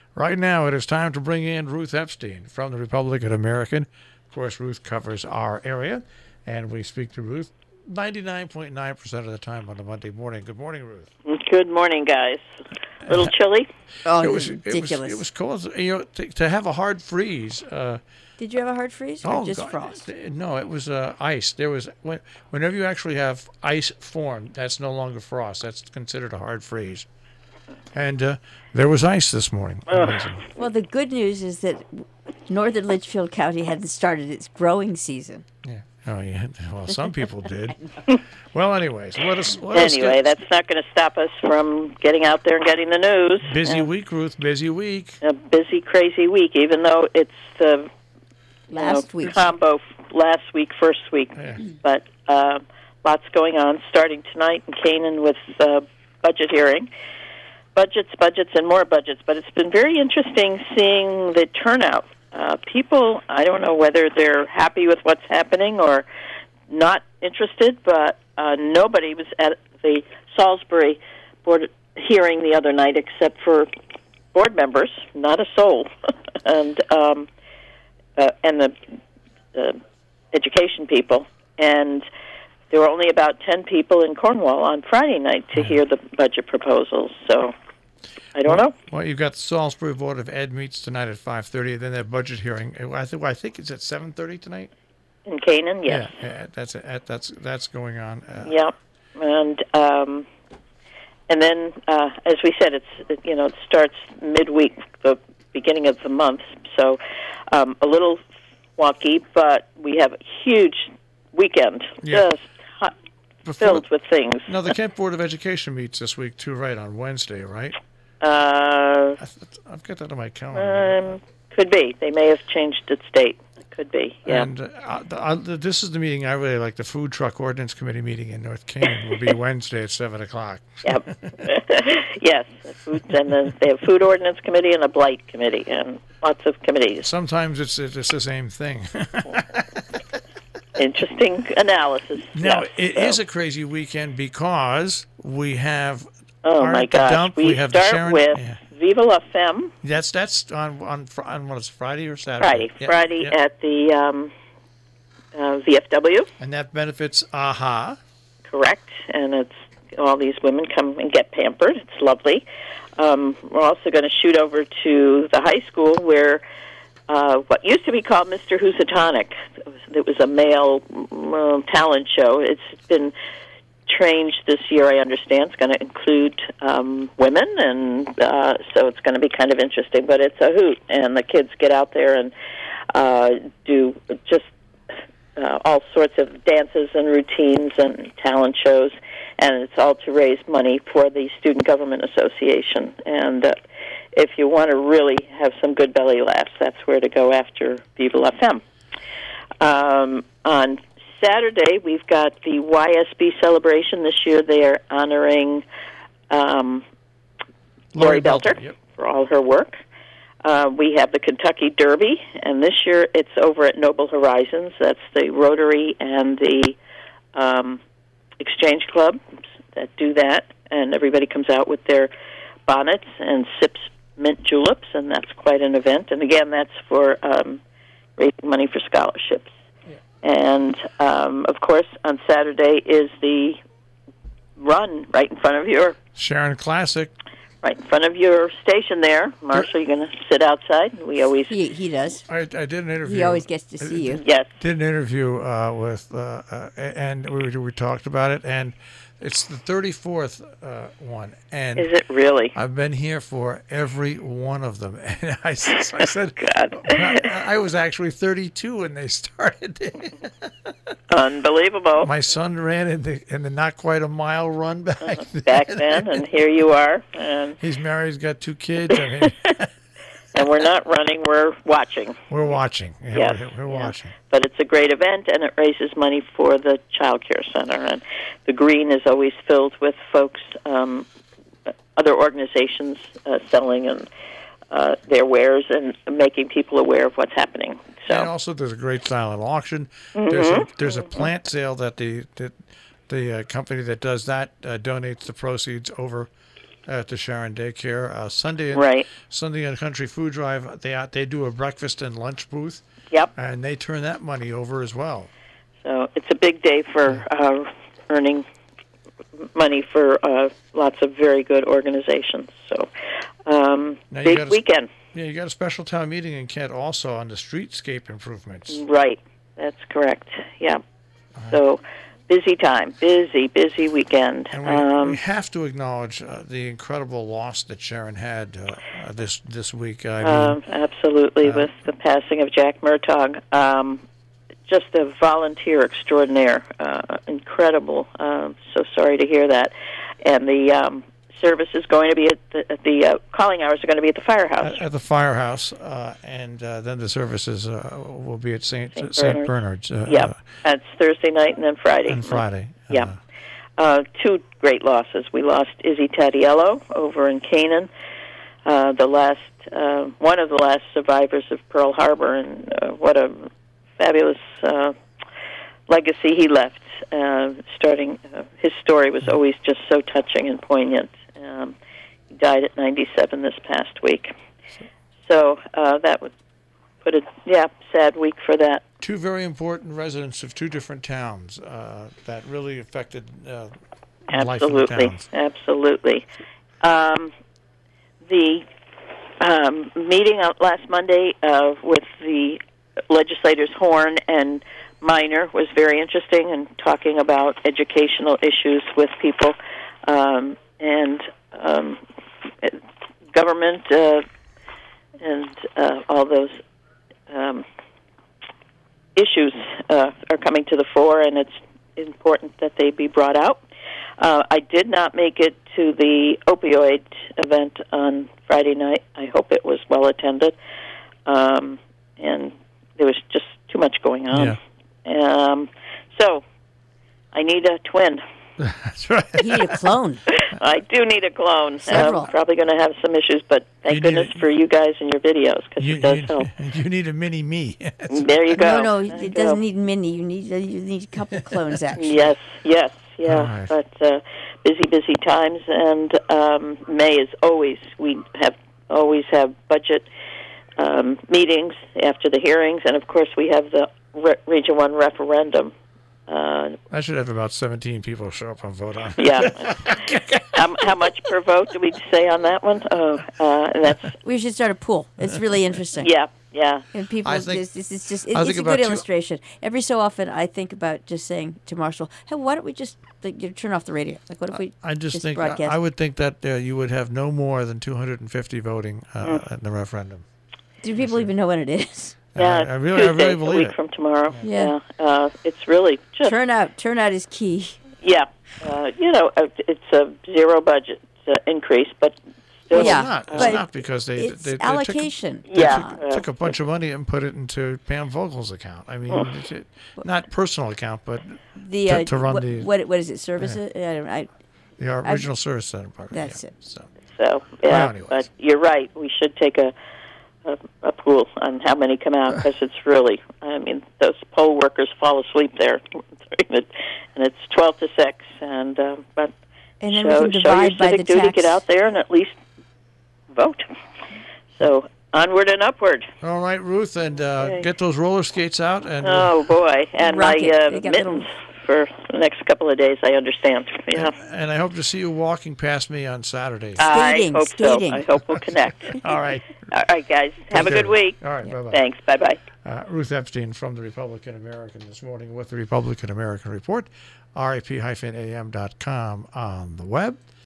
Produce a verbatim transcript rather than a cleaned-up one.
Right now, it is time to bring in Ruth Epstein from the Republican American. Of course, Ruth covers our area, and we speak to Ruth ninety-nine point nine percent of the time on a Monday morning. Good morning, Ruth. Good morning, guys. A little chilly? Oh, it it was ridiculous. It was, it was cold. You know, to, to have a hard freeze. Uh, Did you have a hard freeze or oh, just God, frost? No, it was uh, ice. There was when, whenever you actually have ice formed, that's no longer frost. That's considered a hard freeze. And uh, there was ice this morning. Amazing. Well, the good news is that northern Litchfield County hadn't started its growing season. Yeah. Oh, yeah. Well, some people did. Well, anyways, let us. Let us anyway, get, that's not going to stop us from getting out there and getting the news. Busy And week, Ruth. Busy week. A busy, crazy week, even though it's the Last you know, week. combo last week, first week. Yeah. But uh, lots going on, starting tonight in Canaan with uh, budget hearing. Budgets, budgets, and more budgets. But it's been very interesting seeing the turnout. Uh, people, I don't know whether they're happy with what's happening or not interested, but uh, nobody was at the Salisbury board hearing the other night except for board members, not a soul, and um, uh, and the uh, education people. And there were only about ten people in Cornwall on Friday night to hear the budget proposals. So I don't know. Well, you've got the Salisbury Board of Ed meets tonight at five thirty. Then that budget hearing. I think I think it's at seven thirty tonight. In Canaan, yes. Yeah, yeah that's a, that's that's going on. Uh, Yeah, and um, and then uh, as we said, it's you know it starts midweek, the beginning of the month, so um, a little wonky, but we have a huge weekend, Yeah. just hot, Before- filled with things. Now the Kent Board of Education meets this week too, right on Wednesday, right? Uh, I th- I've got that on my calendar. um, could be. They may have changed its date. Could be. Yeah. And uh, the, uh, the, this is the meeting I really like. The Food Truck Ordinance Committee meeting in North Canaan will be Wednesday at seven o'clock. Yep. Yes. The food, and the, they have food ordinance committee and a blight committee and lots of committees. Sometimes it's it's the same thing. Interesting analysis. Now yes, it so. is a crazy weekend because we have Oh Art my the gosh! Dump, We, we have the start Sharon- with yeah. Viva la Femme That's that's on on Fr- on what is it, Friday or Saturday? Friday. Yeah, Friday yeah. at the um, uh, V F W. And that benefits AHA. Correct, and it's all these women come and get pampered. It's lovely. Um, we're also going to shoot over to the high school where uh, what used to be called Mister Housatonic. It was a male uh, talent show. It's been changed this year, I understand. It's going to include um, women, and uh, so it's going to be kind of interesting. But it's a hoot, and the kids get out there and uh, do just uh, all sorts of dances and routines and talent shows, and it's all to raise money for the Student Government Association. And uh, if you want to really have some good belly laughs, that's where to go after Viva la Femme. Um, on Saturday, we've got the Y S B celebration. This year they are honoring um, Lori Belter, Yep. for all her work. Uh, we have the Kentucky Derby, and this year it's over at Noble Horizons. That's the Rotary and the um, Exchange Club that do that, and everybody comes out with their bonnets and sips mint juleps, and that's quite an event. And again, that's for um, raising money for scholarships. And, um, of course, on Saturday is the run right in front of your Sharon Classic. right in front of your station there. Marshall, you're going to sit outside? We always... He, he does. I, I did an interview. He always gets to see you. Yes. Did an interview uh, with, uh, uh, and we we talked about it, and it's the thirty-fourth uh, one, and Is it really? I've been here for every one of them. And I, s- I said, God. I, I was actually thirty-two when they started. Unbelievable. My son ran in the in the not quite a mile run back then. Back then, and here you are. And, He's married. He's got two kids. I mean, and we're not running, we're watching. we're watching. Yeah, Yes, we're, we're yeah. watching. But it's a great event, and it raises money for the child care center. And the green is always filled with folks, um, other organizations uh, selling and uh, their wares and making people aware of what's happening. So And also, there's a great silent auction. There's a, there's a plant sale that the that the uh, company that does that uh, donates the proceeds over at the Sharon Daycare. Uh, Sunday, Right. Sunday on Country Food Drive, they they do a breakfast and lunch booth, Yep. and they turn that money over as well. So it's a big day for uh, earning money for uh, lots of very good organizations. So um, Now you big got a- weekend. Yeah, you got a special town meeting in Kent also on the streetscape improvements. Right. That's correct. Yeah. So busy time, busy, busy weekend. And we, Um, we have to acknowledge uh, the incredible loss that Sharon had uh, uh, this this week. I mean, Um, absolutely, uh, with the passing of Jack Murtaugh. Um, just a volunteer extraordinaire, uh, incredible. Um, so sorry to hear that. And the um, service is going to be at the, at the uh, calling hours are going to be at the firehouse. at, at the firehouse, uh, and uh, then the services uh, will be at Saint Saint Saint Bernard's. Bernard's. Uh, Yeah, that's Thursday night and then Friday. and Friday. Yeah. Uh, two great losses. We lost Izzy Tadiello over in Canaan, uh, the last uh, one of the last survivors of Pearl Harbor, and uh, what a fabulous uh, legacy he left. Uh, starting, uh, his story was always just so touching and poignant. Um, he died at ninety-seven this past week, so uh, that would put a yeah sad week for that. Two very important residents of two different towns uh, that really affected uh, life in the Absolutely, towns. absolutely. Um, the um, meeting out last Monday uh, with the legislators Horn and Minor was very interesting, and talking about educational issues with people um, and um, government uh, and uh, all those um, issues uh, are coming to the fore, and it's important that they be brought out. Uh, I did not make it to the opioid event on Friday night. I hope it was well attended, um, and there was just too much going on. Yeah. Um, so I need a twin. That's right. You need a clone. I do need a clone. Several. I'm probably going to have some issues, but thank You need goodness a- for you guys and your videos, because You, it does you, help. you need a mini me. There you go. No, no, There you it doesn't go. need mini. You need you need a couple clones actually. Yes, yes, yeah. All right. But uh, busy, busy times, and um, May is always we have always have budget um, meetings after the hearings, and of course we have the Re- Region One referendum. Uh, I should have about seventeen people show up and vote on it. yeah. how, how much per vote do we say on that one? Oh, uh, and that's We should start a pool. It's really interesting. yeah, yeah. And people, I think- just, it's, it's just, I it, think it's a about good two- illustration. Every so often, I think about just saying to Marshall, "Hey, why don't we just like, you know, turn off the radio? Like, what if we I just, just think I, broadcast?" I would think that uh, you would have no more than two hundred fifty voting uh, Mm. in the referendum. Do people even know when it is? Yeah, I, I really, I Tuesday, really a believe week it. from tomorrow. Yeah. Uh, it's really just Turnout, turnout is key. yeah. Uh, you know, uh, it's a zero budget uh, increase, but still, Well, Yeah, it's not. It's but not because they It's they, they allocation. Took, they Yeah, took, uh, took a bunch of money and put it into Pam Vogel's account. I mean, it's it, not personal account, but The To- uh, to run what, the- what what is it? Services? I don't. I, the original service center part. That's yeah. it. So So yeah, Well, anyways. but you're right. We should take a a, a pool on how many come out, because it's really. I mean, those poll workers fall asleep there, and it's twelve to six. And uh, but and then show, we can show your divide by the civic duty. tax. Get out there and at least vote. So onward and upward. all right, Ruth, and uh, Okay. get those roller skates out and. Oh boy, and my Rocket. uh, They got mittens little- for the next couple of days. I understand. Yeah. and, and I hope to see you walking past me on Saturday. Skating, I hope skating. so. I hope we'll connect. all right. All right, guys. Have a Take good care. week. All right. Bye bye. Thanks. Bye bye. Uh, Ruth Epstein from the Republican American this morning with the Republican American Report, R A P A M dot com on the web.